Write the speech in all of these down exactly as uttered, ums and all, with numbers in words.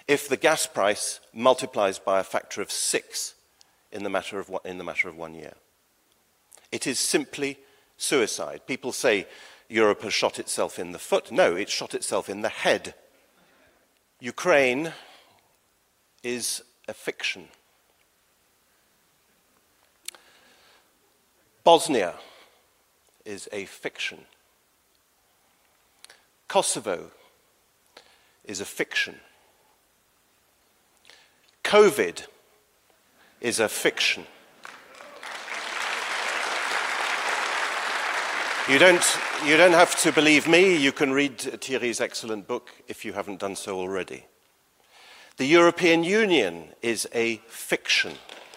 if the gas price multiplies by a factor of six in the matter of one, in the matter of one year. It is simply suicide. People say Europe has shot itself in the foot. No, it shot itself in the head. Ukraine is a fiction. Bosnia is a fiction. Kosovo is a fiction. COVID is a fiction. You don't, you don't have to believe me. You can read Thierry's excellent book if you haven't done so already. The European Union is a fiction.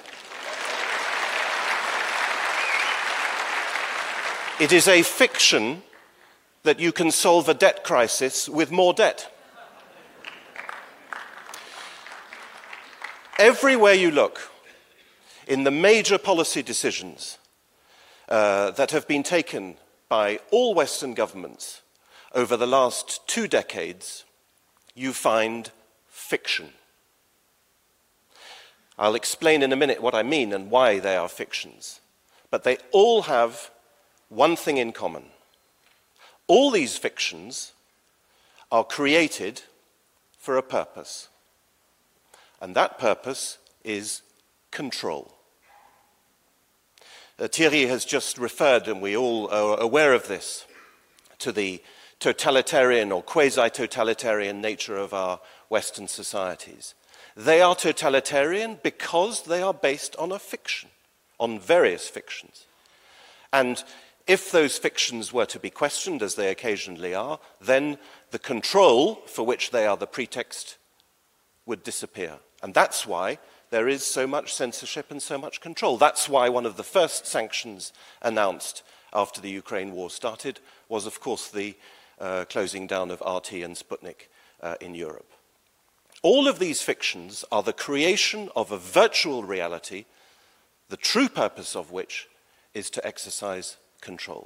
It is a fiction that you can solve a debt crisis with more debt. Everywhere you look, in the major policy decisions uh, that have been taken by all Western governments over the last two decades, you find fiction. I'll explain in a minute what I mean and why they are fictions. But they all have one thing in common. All these fictions are created for a purpose. And that purpose is control. Uh, Thierry has just referred, and we all are aware of this, to the totalitarian or quasi-totalitarian nature of our Western societies. They are totalitarian because they are based on a fiction, on various fictions. And if those fictions were to be questioned, as they occasionally are, then the control for which they are the pretext would disappear. And that's why there is so much censorship and so much control. That's why one of the first sanctions announced after the Ukraine war started was, of course, the uh, closing down of R T and Sputnik uh, in Europe. All of these fictions are the creation of a virtual reality, the true purpose of which is to exercise control.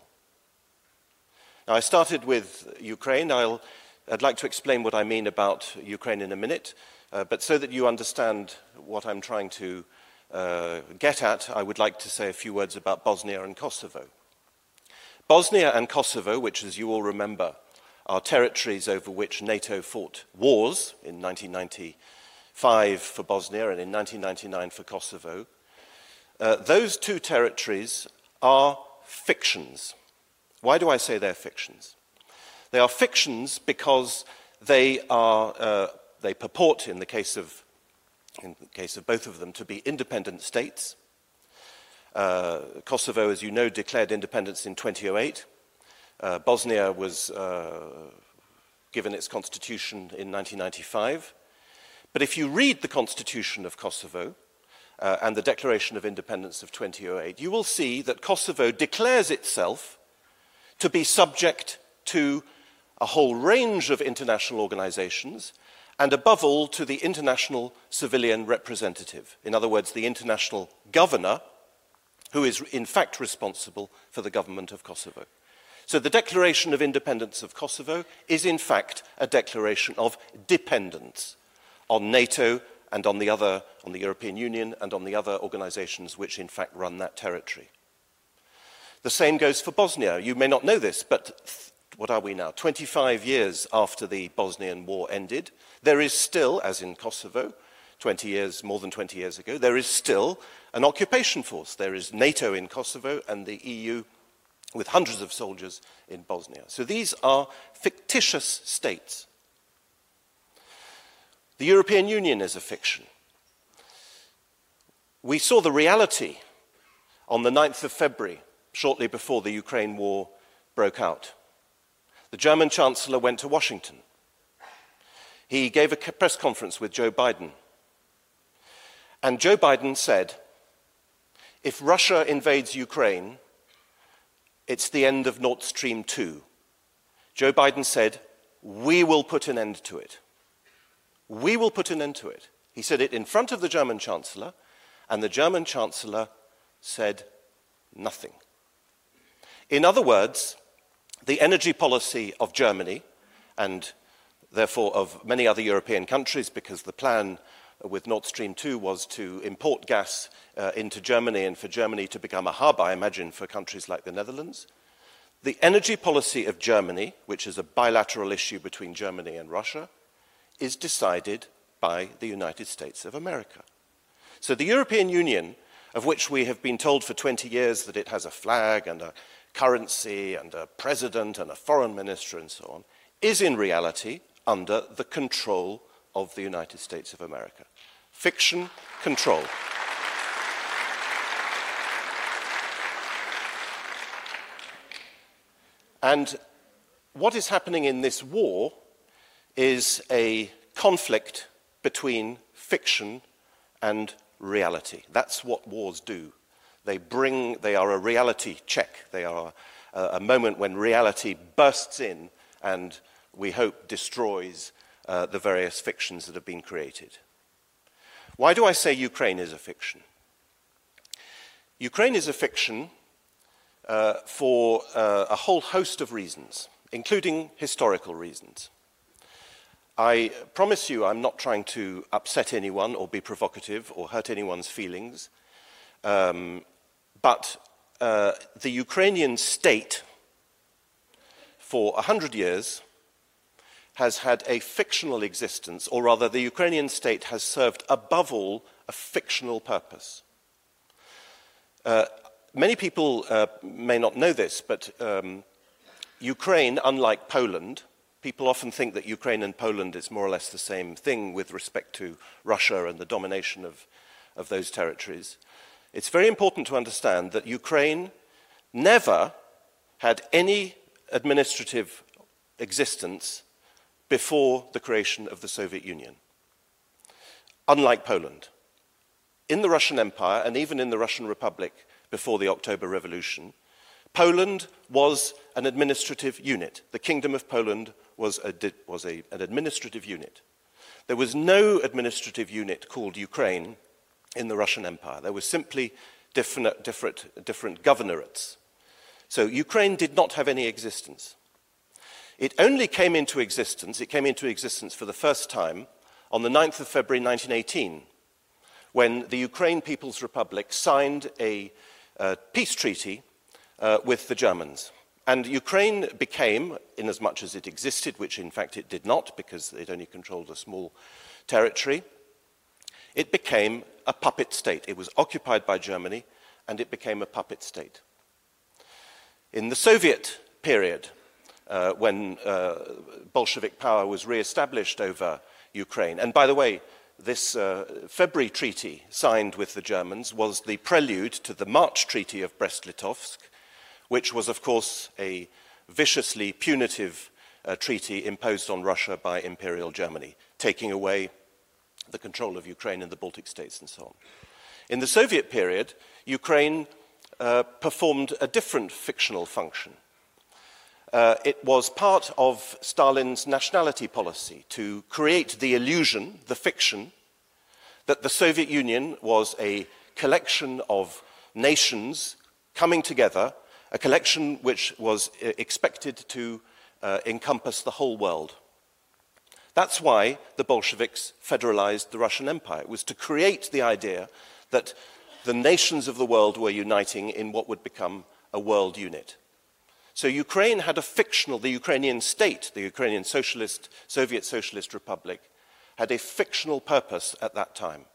Now, I started with Ukraine. I'll, I'd like to explain what I mean about Ukraine in a minute. Uh, but so that you understand what I'm trying to uh, get at, I would like to say a few words about Bosnia and Kosovo. Bosnia and Kosovo, which, as you all remember, are territories over which NATO fought wars in nineteen ninety-five for Bosnia and in nineteen ninety-nine for Kosovo, uh, those two territories are fictions. Why do I say they're fictions? They are fictions because they are... Uh, They purport, in the case of, in the case of both of them, to be independent states. Uh, Kosovo, as you know, declared independence in two thousand eight. Uh, Bosnia was uh, given its constitution in nineteen ninety-five. But if you read the constitution of Kosovo uh, and the Declaration of Independence of two thousand eight, you will see that Kosovo declares itself to be subject to a whole range of international organizations, and above all to the international civilian representative, in other words, the international governor, who is in fact responsible for the government of Kosovo. So the Declaration of Independence of Kosovo is in fact a declaration of dependence on NATO and on the other, on the European Union and on the other organizations which in fact run that territory. The same goes for Bosnia. You may not know this, but what are we now? twenty-five years after the Bosnian War ended, there is still, as in Kosovo, twenty years, more than twenty years ago, there is still an occupation force. There is NATO in Kosovo and the E U with hundreds of soldiers in Bosnia. So these are fictitious states. The European Union is a fiction. We saw the reality on the ninth of February, shortly before the Ukraine war broke out. The German Chancellor went to Washington. He gave a press conference with Joe Biden. And Joe Biden said, if Russia invades Ukraine, it's the end of Nord Stream two. Joe Biden said, we will put an end to it. We will put an end to it. He said it in front of the German Chancellor, and the German Chancellor said nothing. In other words, the energy policy of Germany and therefore, of many other European countries, because the plan with Nord Stream two was to import gas uh, into Germany and for Germany to become a hub, I imagine, for countries like the Netherlands. The energy policy of Germany, which is a bilateral issue between Germany and Russia, is decided by the United States of America. So the European Union, of which we have been told for twenty years that it has a flag and a currency and a president and a foreign minister and so on, is in reality under the control of the United States of America. Fiction, control. And what is happening in this war is a conflict between fiction and reality. That's what wars do. They bring, they are a reality check. They are a, a moment when reality bursts in and, we hope, destroys uh, the various fictions that have been created. Why do I say Ukraine is a fiction? Ukraine is a fiction uh, for uh, a whole host of reasons, including historical reasons. I promise you I'm not trying to upset anyone or be provocative or hurt anyone's feelings, um, but uh, the Ukrainian state for a hundred years has had a fictional existence, or rather the Ukrainian state has served above all a fictional purpose. Uh, many people uh, may not know this, but um, Ukraine, unlike Poland, people often think that Ukraine and Poland is more or less the same thing with respect to Russia and the domination of, of those territories. It's very important to understand that Ukraine never had any administrative existence before the creation of the Soviet Union, unlike Poland. In the Russian Empire, and even in the Russian Republic before the October Revolution, Poland was an administrative unit. The Kingdom of Poland was, a, was a, an administrative unit. There was no administrative unit called Ukraine in the Russian Empire. There were simply different, different, different governorates. So Ukraine did not have any existence. It only came into existence, it came into existence for the first time on the ninth of February nineteen eighteen, when the Ukraine People's Republic signed a uh, peace treaty uh, with the Germans. And Ukraine became, inasmuch as it existed, which in fact it did not because it only controlled a small territory, it became a puppet state. It was occupied by Germany and it became a puppet state. In the Soviet period, uh, when uh, Bolshevik power was re-established over Ukraine, and by the way, this uh, February treaty signed with the Germans was the prelude to the March Treaty of Brest-Litovsk, which was, of course, a viciously punitive uh, treaty imposed on Russia by Imperial Germany, taking away the control of Ukraine and the Baltic states and so on. In the Soviet period, Ukraine uh, performed a different fictional function. Uh, it was part of Stalin's nationality policy to create the illusion, the fiction, that the Soviet Union was a collection of nations coming together, a collection which was expected to uh, encompass the whole world. That's why the Bolsheviks federalized the Russian Empire. It was to create the idea that the nations of the world were uniting in what would become a world unit. So Ukraine had a fictional, the Ukrainian state, the Ukrainian Socialist, Soviet Socialist Republic, had a fictional purpose at that time.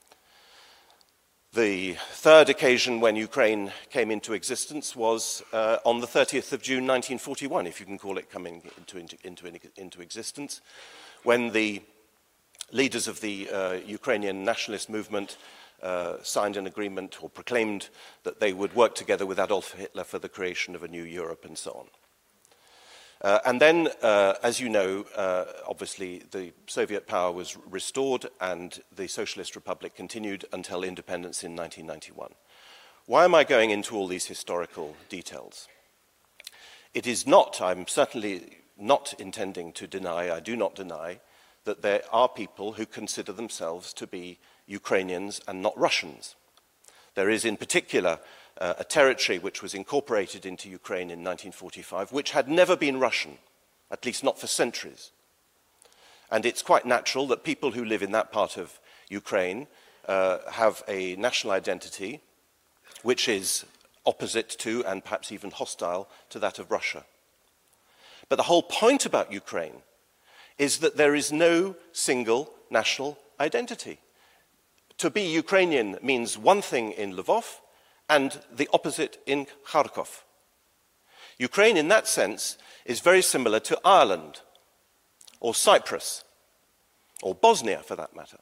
The third occasion when Ukraine came into existence was uh, on the thirtieth of June nineteen forty-one, if you can call it coming into, into, into, into existence, when the leaders of the uh, Ukrainian nationalist movement uh, signed an agreement or proclaimed that they would work together with Adolf Hitler for the creation of a new Europe and so on. Uh, and then, uh, as you know, uh, obviously the Soviet power was restored and the Socialist Republic continued until independence in nineteen ninety-one. Why am I going into all these historical details? It is not, I'm certainly not intending to deny, I do not deny, that there are people who consider themselves to be Ukrainians and not Russians. There is in particular uh, a territory which was incorporated into Ukraine in nineteen forty-five, which had never been Russian, at least not for centuries. And it's quite natural that people who live in that part of Ukraine uh, have a national identity which is opposite to and perhaps even hostile to that of Russia. But the whole point about Ukraine is that there is no single national identity. To be Ukrainian means one thing in Lvov and the opposite in Kharkov. Ukraine, in that sense, is very similar to Ireland, or Cyprus, or Bosnia, for that matter.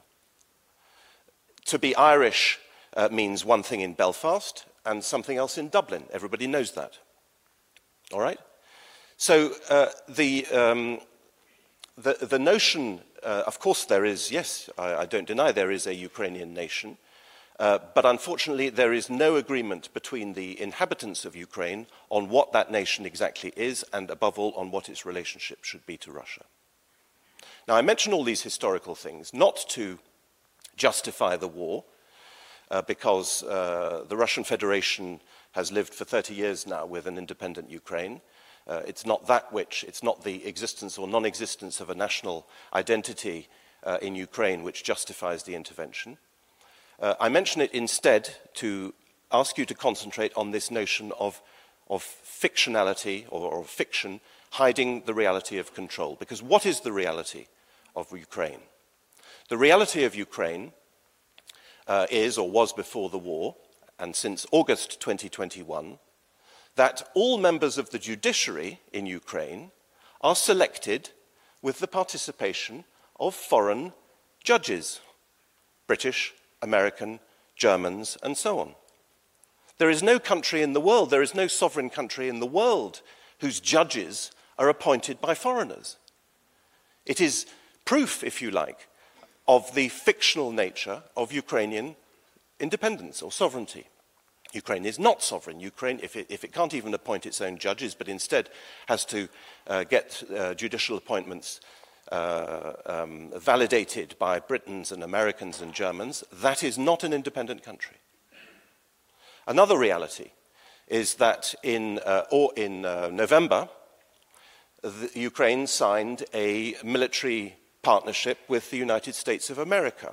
To be Irish uh, means one thing in Belfast and something else in Dublin. Everybody knows that. All right? So uh, the, um, the, the notion, uh, of course there is, yes, I, I don't deny there is a Ukrainian nation, uh, but unfortunately there is no agreement between the inhabitants of Ukraine on what that nation exactly is, and above all on what its relationship should be to Russia. Now I mention all these historical things not to justify the war, uh, because uh, the Russian Federation has lived for thirty years now with an independent Ukraine. Uh, it's not that which, it's not the existence or non-existence of a national identity uh, in Ukraine which justifies the intervention. Uh, I mention it instead to ask you to concentrate on this notion of, of fictionality or, or fiction hiding the reality of control. Because what is the reality of Ukraine? The reality of Ukraine uh, is, or was before the war, and since August twenty twenty-one, that all members of the judiciary in Ukraine are selected with the participation of foreign judges, British, American, Germans, and so on. There is no country in the world, there is no sovereign country in the world whose judges are appointed by foreigners. It is proof, if you like, of the fictional nature of Ukrainian independence or sovereignty. Ukraine is not sovereign. Ukraine, if it, if it can't even appoint its own judges, but instead has to uh, get uh, judicial appointments uh, um, validated by Britons and Americans and Germans, that is not an independent country. Another reality is that in, uh, or in uh, November, the, Ukraine signed a military partnership with the United States of America,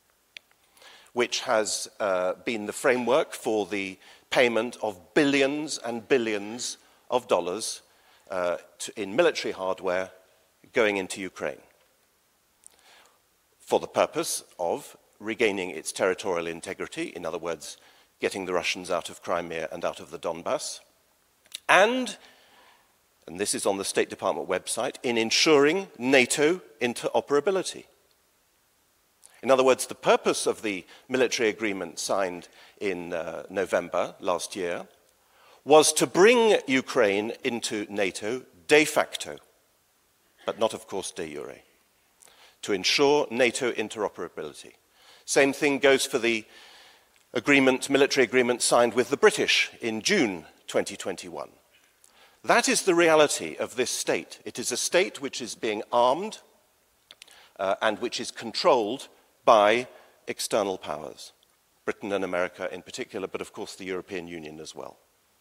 which has uh, been the framework for the payment of billions and billions of dollars uh, to, in military hardware going into Ukraine for the purpose of regaining its territorial integrity, in other words, getting the Russians out of Crimea and out of the Donbass, and, and this is on the State Department website, in ensuring NATO interoperability. In other words, the purpose of the military agreement signed in uh, November last year was to bring Ukraine into NATO de facto, but not, of course, de jure, to ensure NATO interoperability. Same thing goes for the agreement, military agreement signed with the British in June twenty twenty-one. That is the reality of this state. It is a state which is being armed uh, and which is controlled by external powers, Britain and America in particular, but of course the European Union as well.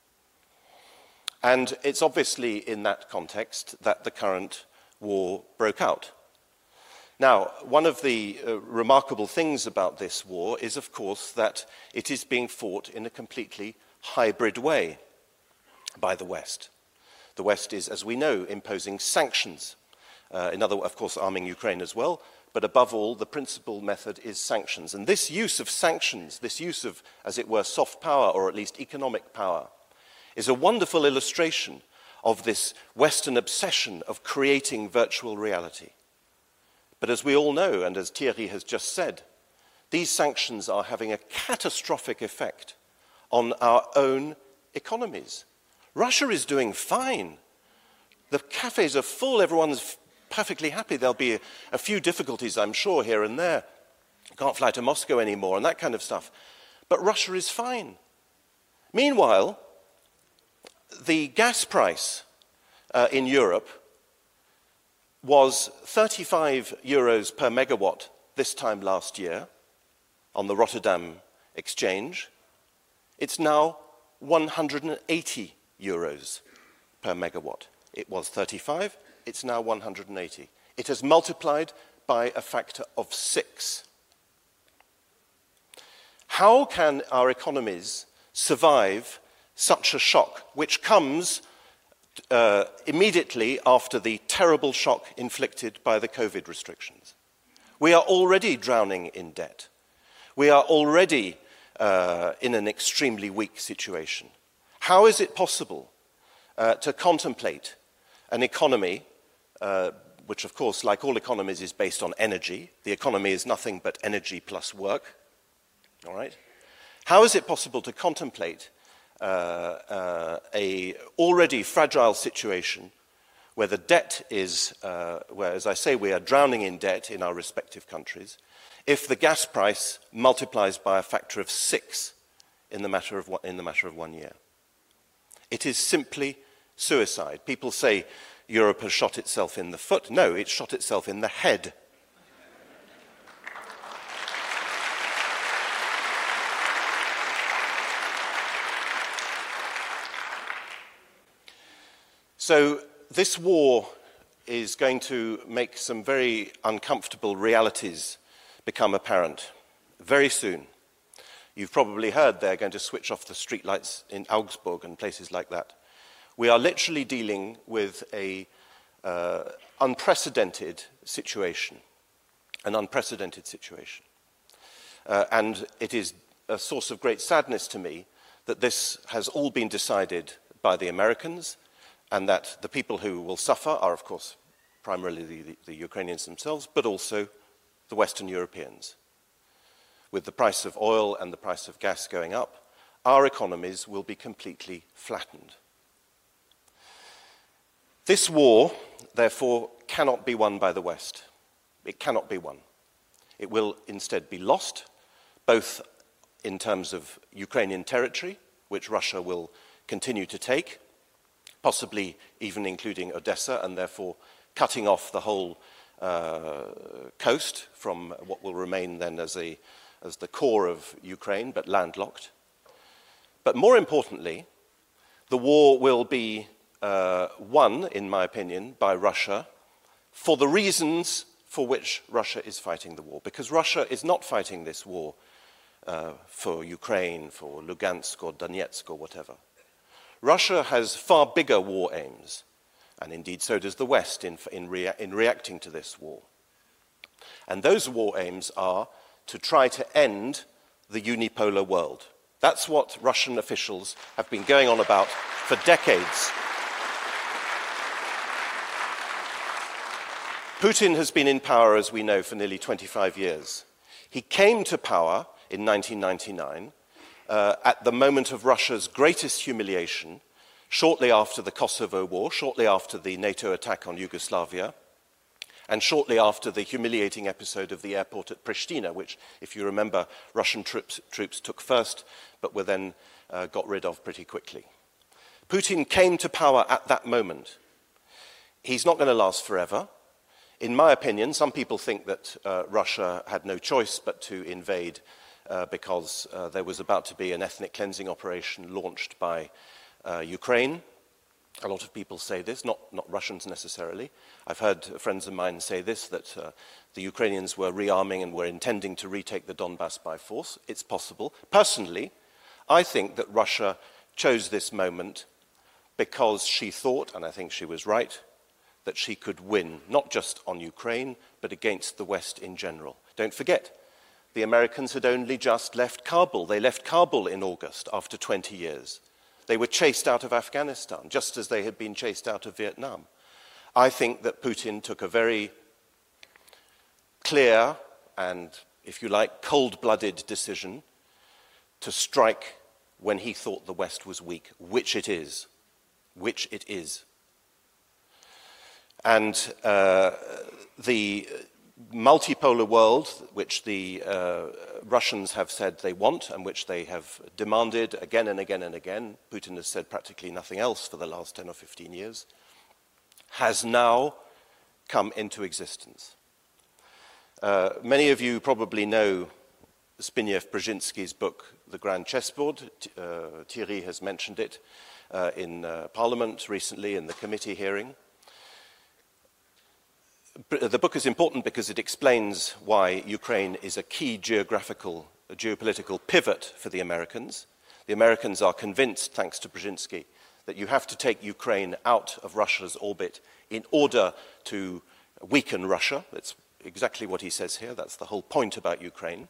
And it's obviously in that context that the current war broke out. Now, one of the uh, remarkable things about this war is, of course, that it is being fought in a completely hybrid way by the West. The West is, as we know, imposing sanctions, uh, in other words, of course, arming Ukraine as well, but above all, the principal method is sanctions. And this use of sanctions, this use of, as it were, soft power, or at least economic power, is a wonderful illustration of this Western obsession of creating virtual reality. But as we all know, and as Thierry has just said, these sanctions are having a catastrophic effect on our own economies. Russia is doing fine. The cafes are full, everyone's perfectly happy. There'll be a, a few difficulties, I'm sure, here and there. Can't fly to Moscow anymore and that kind of stuff. But Russia is fine. Meanwhile, the gas price uh, in Europe was thirty-five euros per megawatt this time last year on the Rotterdam exchange. It's now one hundred eighty euros per megawatt. It was thirty-five, it's now one hundred eighty. It has multiplied by a factor of six. How can our economies survive such a shock, which comes uh, immediately after the terrible shock inflicted by the COVID restrictions? We are already drowning in debt. We are already uh, in an extremely weak situation. How is it possible uh, to contemplate an economy, uh, which of course, like all economies, is based on energy? The economy is nothing but energy plus work. All right? How is it possible to contemplate uh, uh, a already fragile situation where the debt is, uh, where, as I say, we are drowning in debt in our respective countries, if the gas price multiplies by a factor of six in the matter of one, in the matter of one year? It is simply suicide. People say Europe has shot itself in the foot. No, it shot itself in the head. So this war is going to make some very uncomfortable realities become apparent very soon. You've probably heard they're going to switch off the streetlights in Augsburg and places like that. We are literally dealing with an uh, unprecedented situation, an unprecedented situation. Uh, and it is a source of great sadness to me that this has all been decided by the Americans, and that the people who will suffer are, of course, primarily the, the, the Ukrainians themselves, but also the Western Europeans. With the price of oil and the price of gas going up, our economies will be completely flattened. This war, therefore, cannot be won by the West. It cannot be won. It will instead be lost, both in terms of Ukrainian territory, which Russia will continue to take, possibly even including Odessa, and therefore cutting off the whole uh, coast from what will remain then as, a, as the core of Ukraine, but landlocked. But more importantly, the war will be uh, won, in my opinion, by Russia for the reasons for which Russia is fighting the war. Because Russia is not fighting this war uh, for Ukraine, for Lugansk or Donetsk or whatever. Russia has far bigger war aims, and indeed so does the West in, in, rea in reacting to this war. And those war aims are to try to end the unipolar world. That's what Russian officials have been going on about for decades. Putin has been in power, as we know, for nearly twenty-five years. He came to power in nineteen ninety-nine, Uh, at the moment of Russia's greatest humiliation, shortly after the Kosovo War, shortly after the NATO attack on Yugoslavia, and shortly after the humiliating episode of the airport at Pristina, which, if you remember, Russian troops, troops took first, but were then uh, got rid of pretty quickly. Putin came to power at that moment. He's not going to last forever. In my opinion, some people think that uh, Russia had no choice but to invade Uh, because uh, there was about to be an ethnic cleansing operation launched by uh, Ukraine. A lot of people say this, not, not Russians necessarily. I've heard friends of mine say this, that uh, the Ukrainians were rearming and were intending to retake the Donbass by force. It's possible. Personally, I think that Russia chose this moment because she thought, and I think she was right, that she could win, not just on Ukraine, but against the West in general. Don't forget, the Americans had only just left Kabul. They left Kabul in August after twenty years. They were chased out of Afghanistan, just as they had been chased out of Vietnam. I think that Putin took a very clear and, if you like, cold-blooded decision to strike when he thought the West was weak, which it is, which it is. And uh, the multipolar world, which the uh, Russians have said they want and which they have demanded again and again and again, Putin has said practically nothing else for the last ten or fifteen years, has now come into existence. Uh, many of you probably know Zbigniew Brzezinski's book, The Grand Chessboard. Uh, Thierry has mentioned it uh, in uh, Parliament recently in the committee hearing. The book is important because it explains why Ukraine is a key geographical, a geopolitical pivot for the Americans. The Americans are convinced, thanks to Brzezinski, that you have to take Ukraine out of Russia's orbit in order to weaken Russia. That's exactly what he says here. That's the whole point about Ukraine.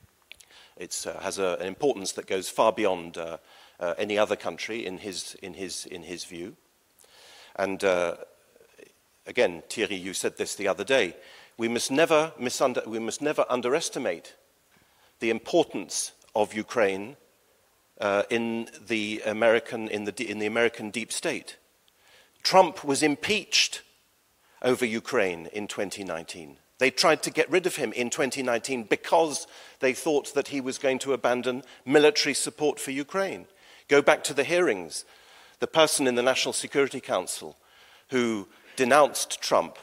It uh, has a, an importance that goes far beyond uh, uh, any other country in his, in his, in his view. And uh, again, Thierry, you said this the other day, we must never, misunder- we must never underestimate the importance of Ukraine uh, in, the American, in, the, in the American deep state. Trump was impeached over Ukraine in twenty nineteen. They tried to get rid of him in twenty nineteen because they thought that he was going to abandon military support for Ukraine. Go back to the hearings. The person in the National Security Council who denounced Trump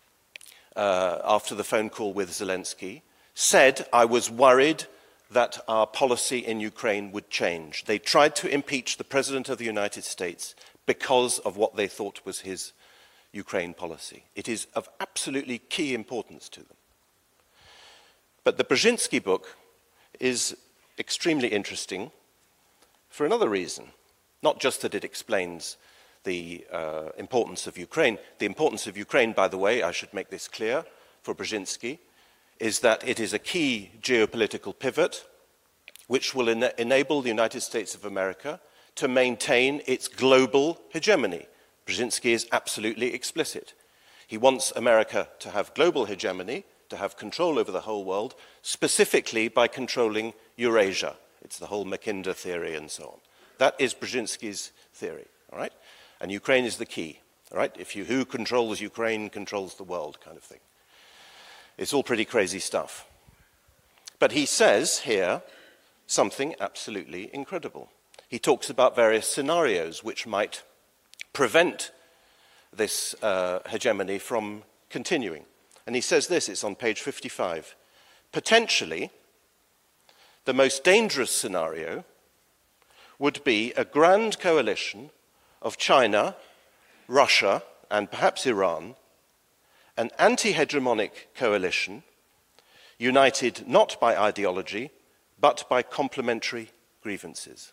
uh, after the phone call with Zelensky said, I was worried that our policy in Ukraine would change. They tried to impeach the President of the United States because of what they thought was his Ukraine policy. It is of absolutely key importance to them. But the Brzezinski book is extremely interesting for another reason. Not just that it explains the uh, importance of Ukraine. The importance of Ukraine, by the way, I should make this clear for Brzezinski, is that it is a key geopolitical pivot which will en- enable the United States of America to maintain its global hegemony. Brzezinski is absolutely explicit. He wants America to have global hegemony, to have control over the whole world, specifically by controlling Eurasia. It's the whole Mackinder theory and so on. That is Brzezinski's theory, all right? And Ukraine is the key, all right? If you, who controls Ukraine controls the world kind of thing. It's all pretty crazy stuff. But he says here something absolutely incredible. He talks about various scenarios which might prevent this uh, hegemony from continuing. And he says this, it's on page fifty-five. Potentially, the most dangerous scenario would be a grand coalition of China, Russia, and perhaps Iran, an anti-hegemonic coalition united not by ideology, but by complementary grievances.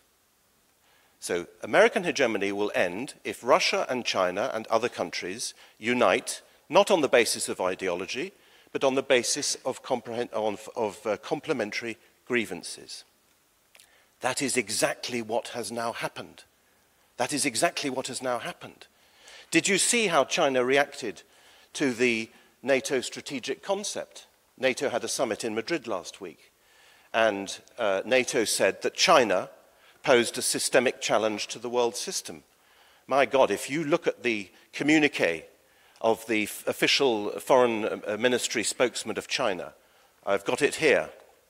So American hegemony will end if Russia and China and other countries unite, not on the basis of ideology, but on the basis of, comprehend- of, of uh, complementary grievances. That is exactly what has now happened. That is exactly what has now happened. Did you see how China reacted to the NATO strategic concept? NATO had a summit in Madrid last week, and uh, NATO said that China posed a systemic challenge to the world system. My God, if you look at the communique of the f- official foreign uh, ministry spokesman of China, I've got it here.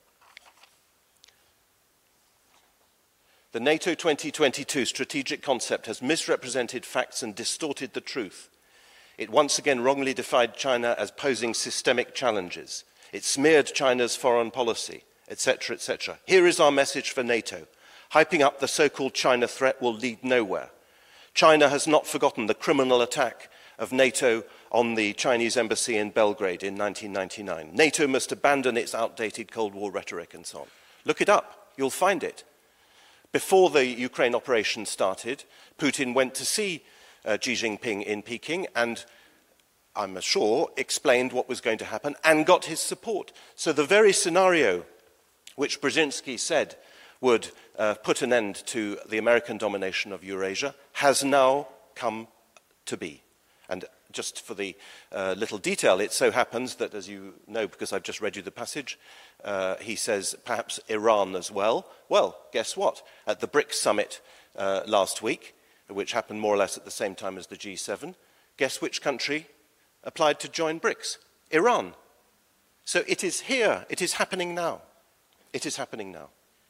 The NATO twenty twenty-two strategic concept has misrepresented facts and distorted the truth. It once again wrongly defined China as posing systemic challenges. It smeared China's foreign policy, et cetera, et cetera. Here is our message for NATO. Hyping up the so-called China threat will lead nowhere. China has not forgotten the criminal attack of NATO on the Chinese embassy in Belgrade in nineteen ninety-nine. NATO must abandon its outdated Cold War rhetoric and so on. Look it up. You'll find it. Before the Ukraine operation started, Putin went to see uh, Xi Jinping in Peking and, I'm sure, explained what was going to happen and got his support. So the very scenario which Brzezinski said would uh, put an end to the American domination of Eurasia has now come to be. And just for the uh, little detail, it so happens that, as you know, because I've just read you the passage, uh, he says perhaps Iran as well. Well, guess what? At the BRICS summit uh, last week, which happened more or less at the same time as the G seven, guess which country applied to join BRICS? Iran. So it is here. It is happening now. It is happening now.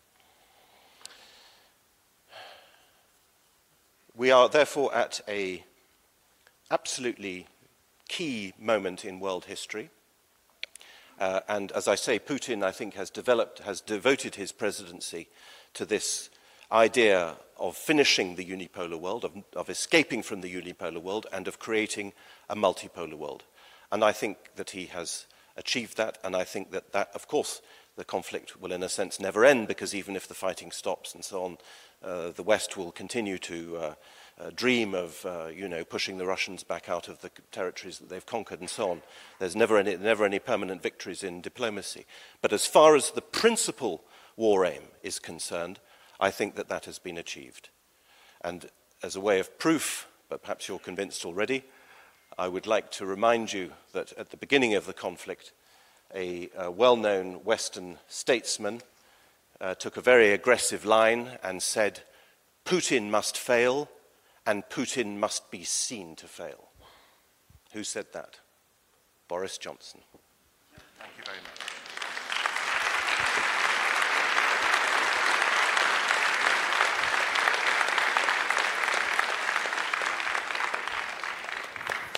We are therefore at a absolutely key moment in world history. Uh, and as I say, Putin, I think, has developed, has devoted his presidency to this idea of finishing the unipolar world, of, of escaping from the unipolar world, and of creating a multipolar world. And I think that he has achieved that, and I think that that, of course, the conflict will, in a sense, never end, because even if the fighting stops and so on, uh, the West will continue to uh, uh, dream of, uh, you know, pushing the Russians back out of the territories that they've conquered and so on. There's never any, never any permanent victories in diplomacy. But as far as the principal war aim is concerned, I think that that has been achieved. And as a way of proof, but perhaps you're convinced already, I would like to remind you that at the beginning of the conflict, a, a well-known Western statesman uh, took a very aggressive line and said, Putin must fail, and Putin must be seen to fail. Who said that? Boris Johnson. Thank you very much.